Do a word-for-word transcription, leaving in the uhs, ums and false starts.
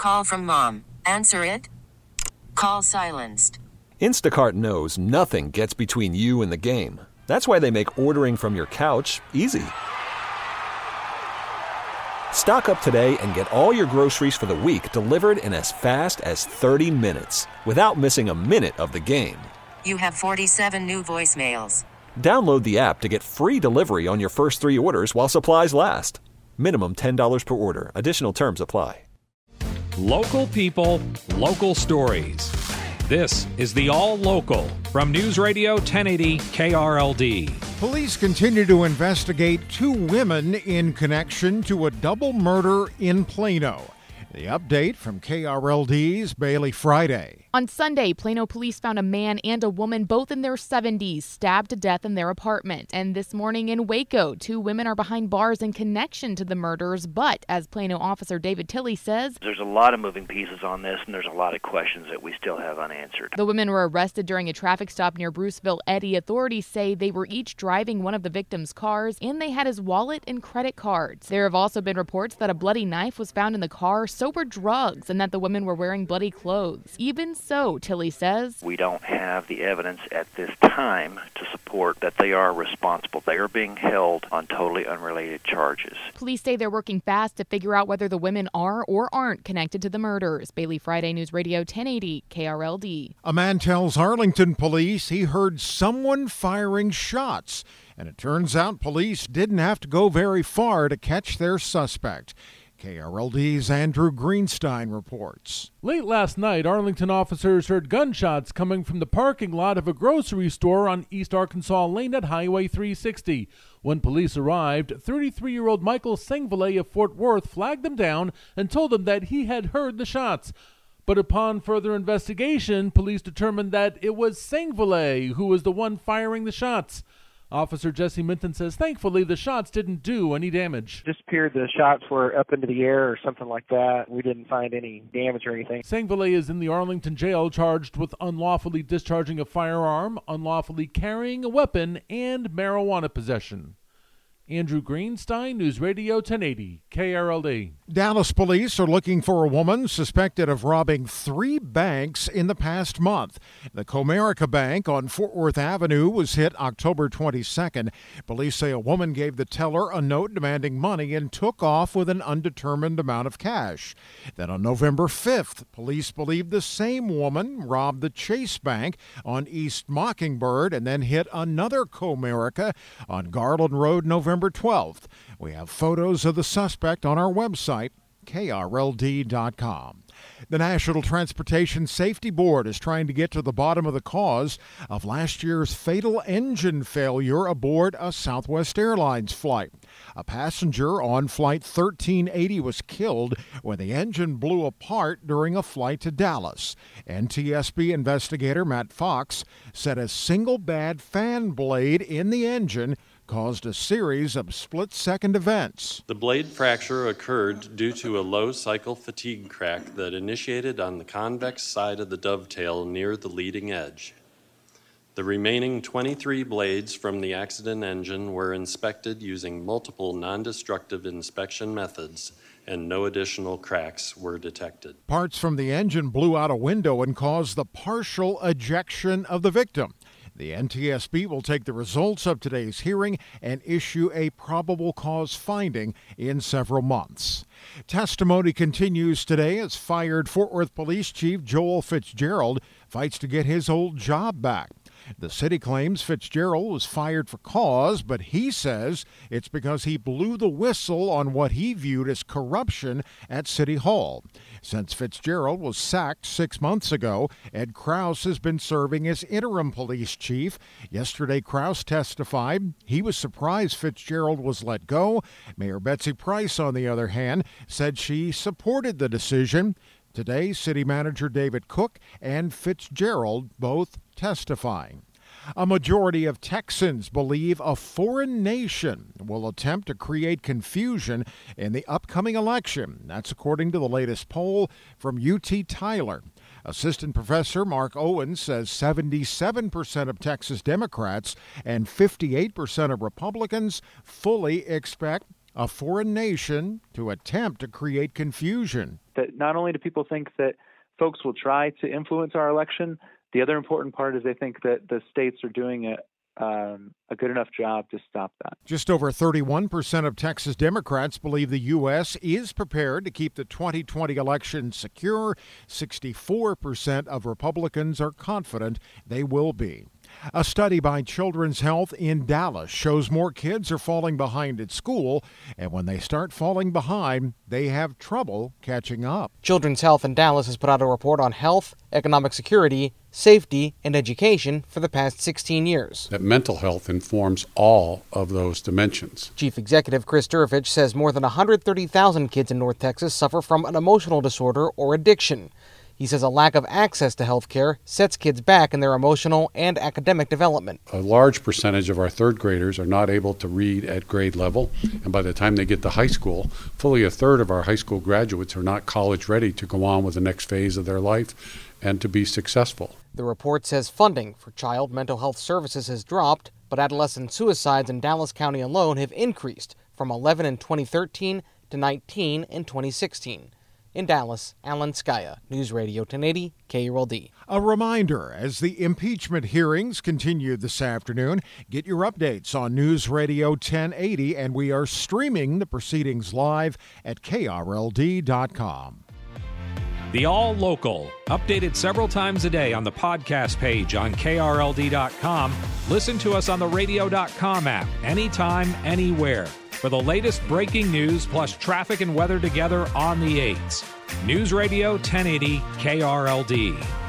Call from mom. Answer it. Call silenced. Instacart knows nothing gets between you and the game. That's why they make ordering from your couch easy. Stock up today and get all your groceries for the week delivered in as fast as thirty minutes without missing a minute of the game. You have forty-seven new voicemails. Download the app to get free delivery on your first three orders while supplies last. Minimum ten dollars per order. Additional terms apply. Local people, local stories. This is the All Local from News Radio ten eighty K R L D. Police continue to investigate two women in connection to a double murder in Plano. The update from K R L D's Bailey Friday. On Sunday, Plano police found a man and a woman, both in their seventies, stabbed to death in their apartment. And this morning in Waco, two women are behind bars in connection to the murders. But as Plano officer David Tilley says, there's a lot of moving pieces on this, and there's a lot of questions that we still have unanswered. The women were arrested during a traffic stop near Bruceville Eddy. Authorities say they were each driving one of the victim's cars, and they had his wallet and credit cards. There have also been reports that a bloody knife was found in the car, so were drugs, and that the women were wearing bloody clothes. Even so, Tilley says, we don't have the evidence at this time to support that they are responsible. They are being held on totally unrelated charges. Police say they're working fast to figure out whether the women are or aren't connected to the murders. Bailey Friday, News Radio ten eighty K R L D. A man tells Arlington police he heard someone firing shots, and it turns out police didn't have to go very far to catch their suspect. K R L D's Andrew Greenstein reports. Late last night, Arlington officers heard gunshots coming from the parking lot of a grocery store on East Arkansas Lane at Highway three sixty. When police arrived, thirty-three-year-old Michael Sengvale of Fort Worth flagged them down and told them that he had heard the shots. But upon further investigation, police determined that it was Sengvale who was the one firing the shots. Officer Jesse Minton says, thankfully, the shots didn't do any damage. Just appeared the shots were up into the air or something like that. We didn't find any damage or anything. Sengvale is in the Arlington jail charged with unlawfully discharging a firearm, unlawfully carrying a weapon, and marijuana possession. Andrew Greenstein, News Radio ten eighty K R L D. Dallas police are looking for a woman suspected of robbing three banks in the past month. The Comerica Bank on Fort Worth Avenue was hit October twenty-second. Police say a woman gave the teller a note demanding money and took off with an undetermined amount of cash. Then on November fifth, police believe the same woman robbed the Chase Bank on East Mockingbird and then hit another Comerica on Garland Road November twelfth. We have photos of the suspect on our website, K R L D dot com. The National Transportation Safety Board is trying to get to the bottom of the cause of last year's fatal engine failure aboard a Southwest Airlines flight. A passenger on Flight thirteen eighty was killed when the engine blew apart during a flight to Dallas. N T S B investigator Matt Fox said a single bad fan blade in the engine caused a series of split-second events. The blade fracture occurred due to a low cycle fatigue crack that initiated on the convex side of the dovetail near the leading edge. The remaining twenty-three blades from the accident engine were inspected using multiple non-destructive inspection methods, and no additional cracks were detected. Parts from the engine blew out a window and caused the partial ejection of the victim. The N T S B will take the results of today's hearing and issue a probable cause finding in several months. Testimony continues today as fired Fort Worth Police Chief Joel Fitzgerald fights to get his old job back. The city claims Fitzgerald was fired for cause, but he says it's because he blew the whistle on what he viewed as corruption at City Hall. Since Fitzgerald was sacked six months ago, Ed Krause has been serving as interim police chief. Yesterday, Krause testified he was surprised Fitzgerald was let go. Mayor Betsy Price, on the other hand, said she supported the decision. Today, City Manager David Cook and Fitzgerald both testifying. A majority of Texans believe a foreign nation will attempt to create confusion in the upcoming election. That's according to the latest poll from U T Tyler. Assistant Professor Mark Owens says seventy-seven percent of Texas Democrats and fifty-eight percent of Republicans fully expect a foreign nation to attempt to create confusion. that not only do people think that folks will try to influence our election, the other important part is they think that the states are doing a, um, a good enough job to stop that. Just over thirty-one percent of Texas Democrats believe the U S is prepared to keep the twenty twenty election secure. sixty-four percent of Republicans are confident they will be. A study by Children's Health in Dallas shows more kids are falling behind at school, and when they start falling behind, they have trouble catching up. Children's Health in Dallas has put out a report on health, economic security, safety, and education for the past sixteen years. That mental health informs all of those dimensions. Chief Executive Chris Durvich says more than one hundred thirty thousand kids in North Texas suffer from an emotional disorder or addiction. He says a lack of access to health care sets kids back in their emotional and academic development. A large percentage of our third graders are not able to read at grade level, and by the time they get to high school, fully a third of our high school graduates are not college ready to go on with the next phase of their life and to be successful. The report says funding for child mental health services has dropped, but adolescent suicides in Dallas County alone have increased from eleven in twenty thirteen to nineteen in twenty sixteen. In Dallas, Alan Skaya, News Radio ten eighty K R L D. A reminder, as the impeachment hearings continue this afternoon, get your updates on News Radio ten eighty, and we are streaming the proceedings live at K R L D dot com. The All Local, updated several times a day on the podcast page on K R L D dot com. Listen to us on the radio dot com app, anytime, anywhere. For the latest breaking news plus traffic and weather together on the eights. News Radio ten eighty K R L D.